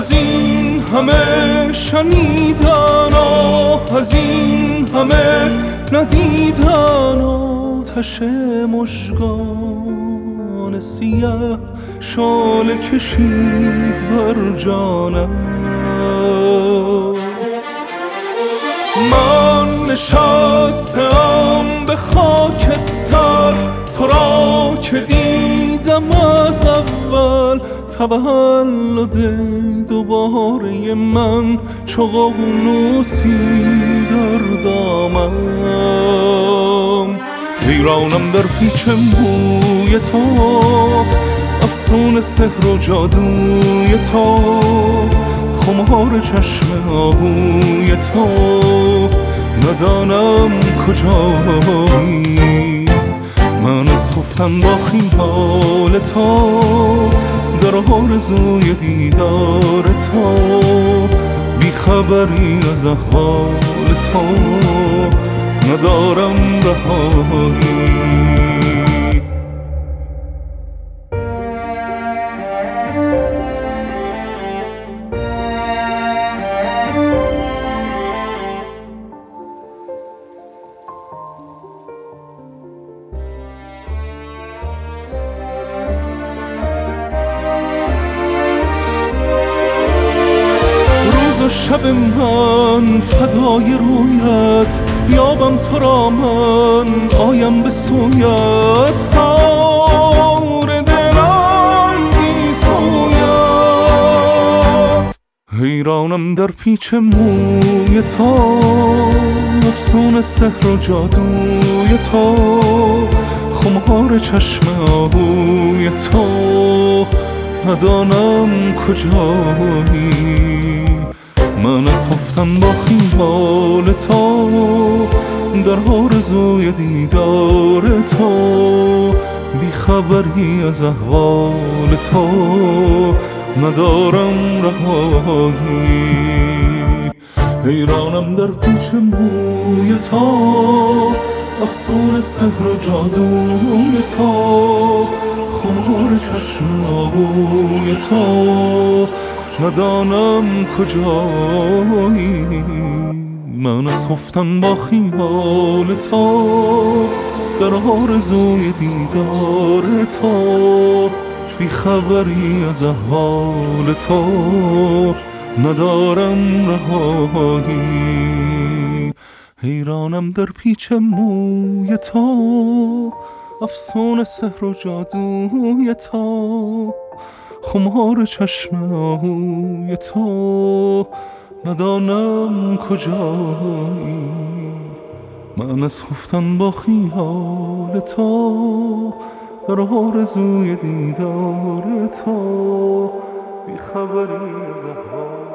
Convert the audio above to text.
از این همه شنیدن، از این همه ندیدن، آتش مژگان سیاه شعله کشید بر جانم. من نشستم به خاکستر، تو را که دیدم از اول، تولد دوباره من چو ققنوسی در دامم. حیرانم در پیچ موی تو، افسون سحر و جادوی تو، خمار چشم آهوی تو، ندانم کجایی. من از خفتن با خیال تو، در آرزوی دیدار تو، بیخبری از احوال تو، ندارم رهایی. و شب من فدای رویت، بیابم تو را من آیم به سویت، تار دلم بی سویت. حیرانم در پیچ موی تو، افسون سحر و جادوی تو، خمار چشم آهوی تو، ندانم کجایی. من از خفتن با خیال تو، در آرزوی دیدار تو، بیخبری از احوال تو، ندارم رهایی. حیرانم در پیچ موی تو، افسون سحر و جادوی تو، خمار چشم آهوی تو، ندانم کجایی. من از خفتن با خیال تو، در آرزوی دیدار تو، بیخبری از احوال تو، ندارم رهایی. حیرانم در پیچ موی تو، افسون سحر و جادوی تو، خمار چشم آهوی تو، ندانم کجایی. من از خفتن با خیال تو، در آرزوی دیدار تو، بیخبری از احوال